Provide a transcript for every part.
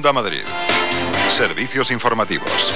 Onda Madrid. Servicios informativos.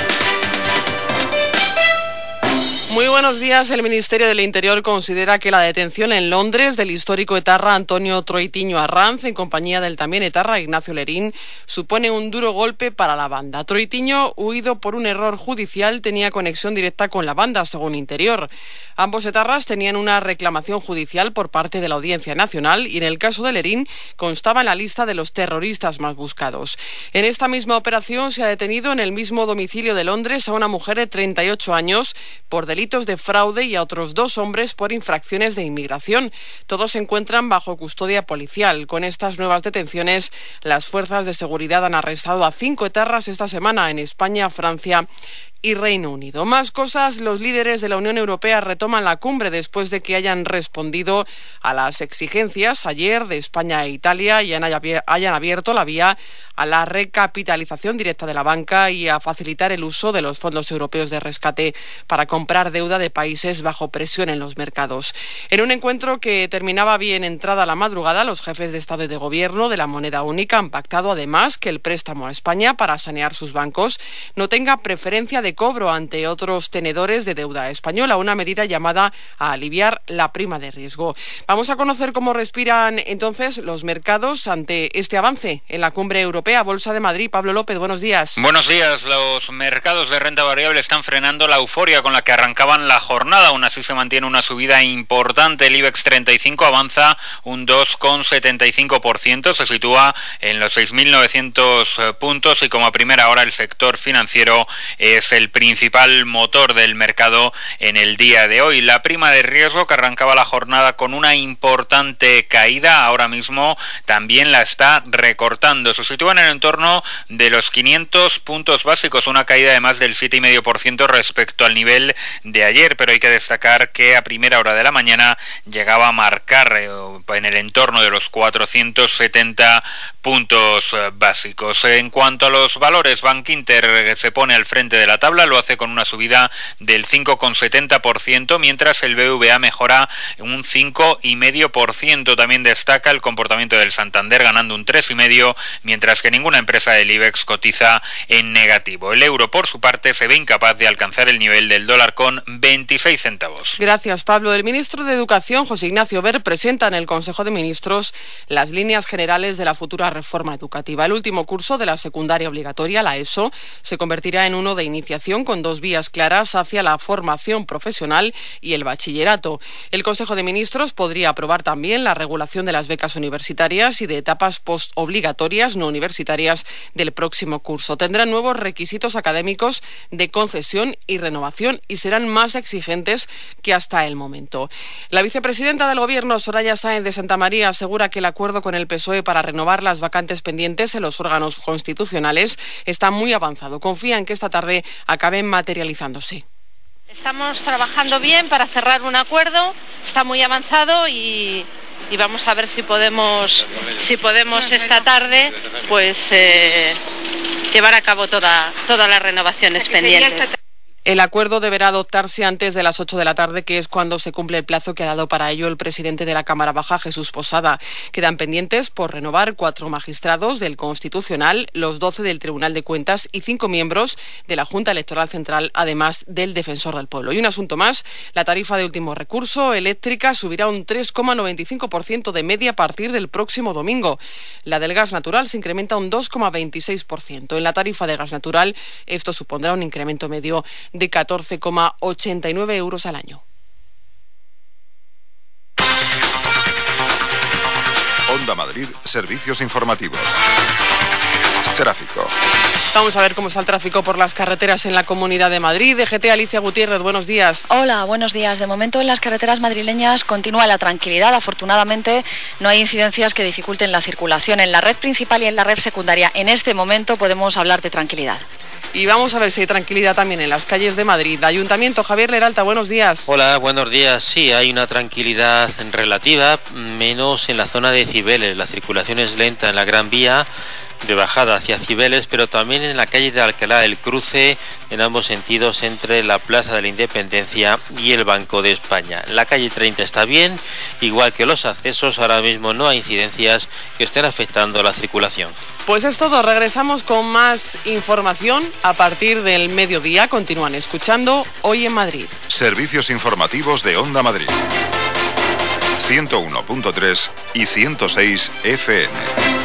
Muy buenos días. El Ministerio del Interior considera que la detención en Londres del histórico etarra Antonio Troitiño Arranz, en compañía del también etarra Ignacio Lerín, supone un duro golpe para la banda. Troitiño, huido por un error judicial, tenía conexión directa con la banda, según Interior. Ambos etarras tenían una reclamación judicial por parte de la Audiencia Nacional y en el caso de Lerín constaba en la lista de los terroristas más buscados. En esta misma operación se ha detenido en el mismo domicilio de Londres a una mujer de 38 años por delitos de fraude y a otros 2 hombres por infracciones de inmigración. Todos se encuentran bajo custodia policial. Con estas nuevas detenciones, las fuerzas de seguridad han arrestado a 5 etarras esta semana en España, Francia y Reino Unido. Más cosas, los líderes de la Unión Europea retoman la cumbre después de que hayan respondido a las exigencias ayer de España e Italia y hayan abierto la vía a la recapitalización directa de la banca y a facilitar el uso de los fondos europeos de rescate para comprar deuda de países bajo presión en los mercados. En un encuentro que terminaba bien entrada la madrugada, los jefes de Estado y de Gobierno de la moneda única han pactado además que el préstamo a España para sanear sus bancos no tenga preferencia de cobro ante otros tenedores de deuda española, una medida llamada a aliviar la prima de riesgo. Vamos a conocer cómo respiran entonces los mercados ante este avance en la cumbre europea. Bolsa de Madrid, Pablo López, buenos días. Buenos días. Los mercados de renta variable están frenando la euforia con la que arrancaban la jornada. Aún así se mantiene una subida importante. El IBEX 35 avanza un 2,75%, se sitúa en los 6.900 puntos y como a primera hora el sector financiero es el principal motor del mercado en el día de hoy. La prima de riesgo, que arrancaba la jornada con una importante caída, ahora mismo también la está recortando. Se sitúa en el entorno de los 500 puntos básicos, una caída de más del 7,5% respecto al nivel de ayer, pero hay que destacar que a primera hora de la mañana llegaba a marcar en el entorno de los 470 puntos básicos. En cuanto a los valores, Bankinter se pone al frente de la tabla, lo hace con una subida del 5,70%, mientras el BVA mejora un 5,5%. También destaca el comportamiento del Santander, ganando un 3,5%, mientras que ninguna empresa del IBEX cotiza en negativo. El euro, por su parte, se ve incapaz de alcanzar el nivel del dólar con 26 centavos. Gracias, Pablo. El ministro de Educación, José Ignacio Wert, presenta en el Consejo de Ministros las líneas generales de la futura reforma educativa. El último curso de la secundaria obligatoria, la ESO, se convertirá en uno de iniciación con 2 vías claras hacia la formación profesional y el bachillerato. El Consejo de Ministros podría aprobar también la regulación de las becas universitarias y de etapas postobligatorias no universitarias del próximo curso. Tendrán nuevos requisitos académicos de concesión y renovación y serán más exigentes que hasta el momento. La vicepresidenta del Gobierno, Soraya Sáenz de Santamaría, asegura que el acuerdo con el PSOE para renovar las vacantes pendientes en los órganos constitucionales está muy avanzado. Confía en que esta tarde acaben materializándose. Estamos trabajando bien para cerrar un acuerdo, está muy avanzado y vamos a ver si podemos esta tarde llevar a cabo todas las renovaciones pendientes. El acuerdo deberá adoptarse antes de las 8 de la tarde, que es cuando se cumple el plazo que ha dado para ello el presidente de la Cámara Baja, Jesús Posada. Quedan pendientes por renovar 4 magistrados del Constitucional, los 12 del Tribunal de Cuentas y 5 miembros de la Junta Electoral Central, además del Defensor del Pueblo. Y un asunto más, la tarifa de último recurso eléctrica subirá un 3,95% de media a partir del próximo domingo. La del gas natural se incrementa un 2,26%. En la tarifa de gas natural esto supondrá un incremento medio de 14,89 euros al año. Onda Madrid, servicios informativos. Tráfico. Vamos a ver cómo está el tráfico por las carreteras en la Comunidad de Madrid. DGT, Alicia Gutiérrez, buenos días. Hola, buenos días. De momento en las carreteras madrileñas continúa la tranquilidad. Afortunadamente no hay incidencias que dificulten la circulación. En la red principal y en la red secundaria en este momento podemos hablar de tranquilidad. Y vamos a ver si hay tranquilidad también en las calles de Madrid. Ayuntamiento, Javier Leralta, buenos días. Hola, buenos días. Sí, hay una tranquilidad relativa, menos en la zona de Cibeles. La circulación es lenta en la Gran Vía, de bajada hacia Cibeles, pero también en la calle de Alcalá, el cruce en ambos sentidos entre la Plaza de la Independencia y el Banco de España. La calle 30 está bien, igual que los accesos. Ahora mismo no hay incidencias que estén afectando la circulación. Pues es todo, regresamos con más información a partir del mediodía. Continúan escuchando Hoy en Madrid. Servicios informativos de Onda Madrid. 101.3 y 106 FM.